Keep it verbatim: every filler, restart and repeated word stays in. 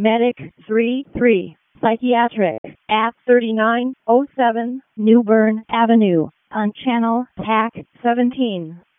Medic three three, Psychiatric, at thirty-nine oh seven New Bern Avenue, on Channel P A C seventeen.